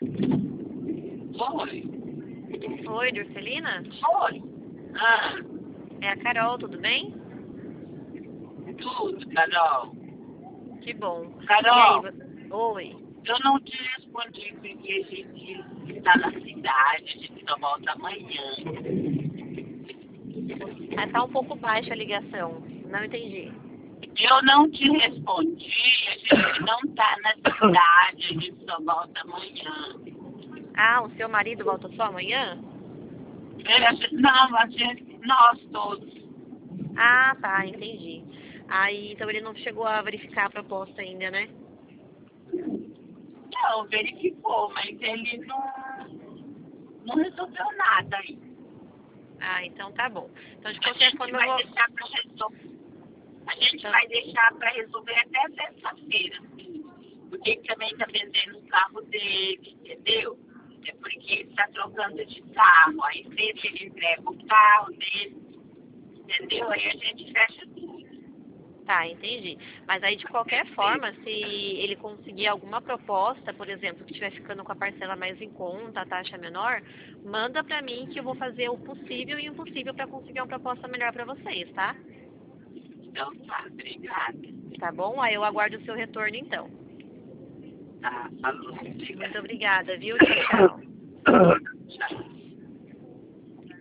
Oi. Oi, Durcelina? Oi. Ah, É a Carol, tudo bem? tudo, Carol. Que bom. E aí, Carol, oi. eu não te respondi porque a gente está na cidade, a gente só volta amanhã. Ah, tá um pouco baixa a ligação. Não entendi. Eu não te respondi, a gente não está na cidade, a gente só volta amanhã. Ah, o seu marido volta só amanhã? Não, a gente, nós todos. Ah, tá, entendi. Aí, então ele não chegou a verificar a proposta ainda, né? Não, verificou, mas ele não resolveu nada aí. Ah, então tá bom. Então, de A qualquer gente forma, eu vai vou... deixar para resolver. A gente Então, vai deixar para resolver até sexta-feira. Porque ele também está vendendo o carro dele, entendeu? É porque ele está trocando de carro. Aí sempre ele entrega o carro dele, entendeu? Aí a gente fecha tudo. tá, entendi. Mas aí, de qualquer forma, se ele conseguir alguma proposta, por exemplo, que estiver ficando com a parcela mais em conta, a taxa menor, manda pra mim que eu vou fazer o possível e o impossível pra conseguir uma proposta melhor pra vocês, tá? Então tá, obrigada. Tá bom? Aí eu aguardo o seu retorno, então. Tá, falou, Muito obrigada. obrigada, viu? Tchau, tchau. Tchau.